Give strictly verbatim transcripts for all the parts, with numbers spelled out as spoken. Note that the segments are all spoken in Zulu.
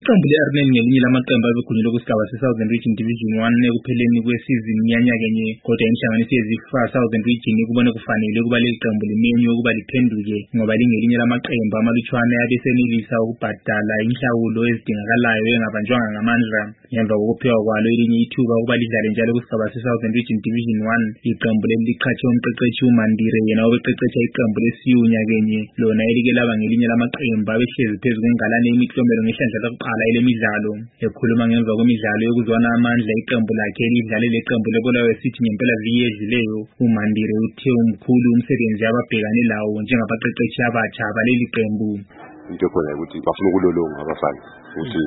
Iqembu le-Arnhem ngelinye lamaqembu abegunyelwe kusigaba se-Southern Region Division one ekupheleni kwesizini yanyaka-nye, kodwa inhlanganiso yeZIFA Southern Region ikubone kufanele ukuba leli qembu limenywe ukuba liphenduke ngoba lingelinye lamaqembu amalutshwane abesenelisa ukubhadala inhlawulo ezidingakalayo engabanjwanga ngamandla. Ngemva kokuphiwa kwalo elinye ithuba ukuba lidlale njalo kusigaba se-Southern Region Division one, iqembu leli liqhatshe umqeqeshi uMandire, yena obeqeqesha iqembu le-Sioux nyaka-nye, lona elike laba ngelinye lamaqembu abehlezi phezu kwengalane yemiklomelo ngehlandla lokuqala ele midlalo. Ekhuluma ngemva kwemidlalo yokuzwana amandla iqembu lakhe elidlale leqembu leBulawayo City ngempelaviki edluleyo, uMandire uthe umkhulu umsebenzi ababhekane lawo njengabaqeqeshi abatsha baleli qembu. Into khona ukuthi bafuna ukulolonga abafana ukuthi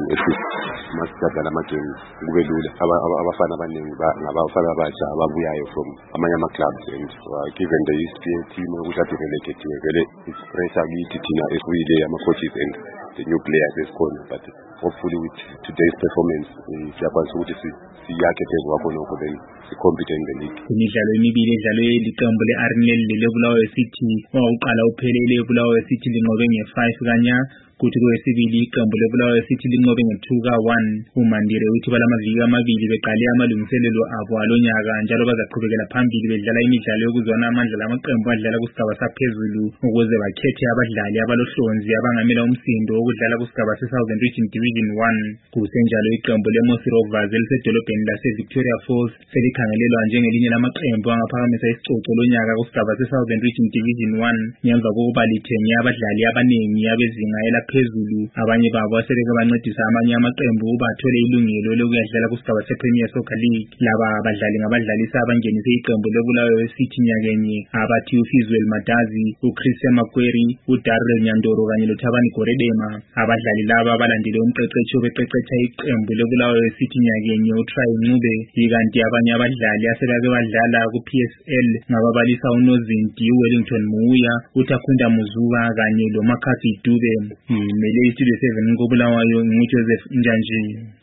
esidlala amagame kube lula. Abafana abaningi ngabafana abatsha ababuyayo from amanye ama-clubs, and given the history team ukuthi adeveloped vele pressure kithi thina esibuyile ama-coaches and the new players esikhona, but hopefully with today's performance siyakwazi ukuthi siyakhe phezu kwakho nokho then si-compete in the league. Imidlalo emibili edlalwe liqembu le-Arnhem leBulawayo City, owawuqala uphelele iBulawayo City linqobe nge-five kanya, kuthi kwesibili iqembu leBulawayo City linqobe nge-two ka one. uMandire uthi balamaviki amabili beqale amalungiselelo abo alonyaka njalo bazaqhubekela phambili bedlala imidlalo yokuzwana amandla lamaqembu adlala kusigaba saphezulu ukuze bakhethe abadlali abalohlonzi abangamela umsindo wokudlala kusigaba se-Southern Region Division one. Kusenjalo iqembu leMosi Rovers elisedolobheni lase-Victoria Falls selikhangelelwa njengelinye lamaqembu angaphakamisa isicoco lonyaka kusigaba se-Southern Region Division one ngemva kokuba lithenge abadlali abanengi abezinga elaphezulu. Abanye babo aseleke bancedisa amanye amaqembu ukuba athole ilungelo lokuyadlala kusigaba se-Premier Soccer League. Laba abadlali ngabadlalisa abangenise iqembu leBulawayo City nyaka-nye abathi uFizwel Madazi, uChristian Makweri, uDarrell Nyandoro kanye loThabani Goredema. Abadlali laba balandele umqeqeshi obeqeqesha iqembu leBulawayo City nyaka-nye uTry Ncube, ikanti abanye abadlali asebake badlala ku-P S L ngababalisa uNozinti, uWellington Muya, uTakhunda Muzuka kanye loMakhathi Dube. Imele iStudio seven koBulawayo, nguJoseph Njanji.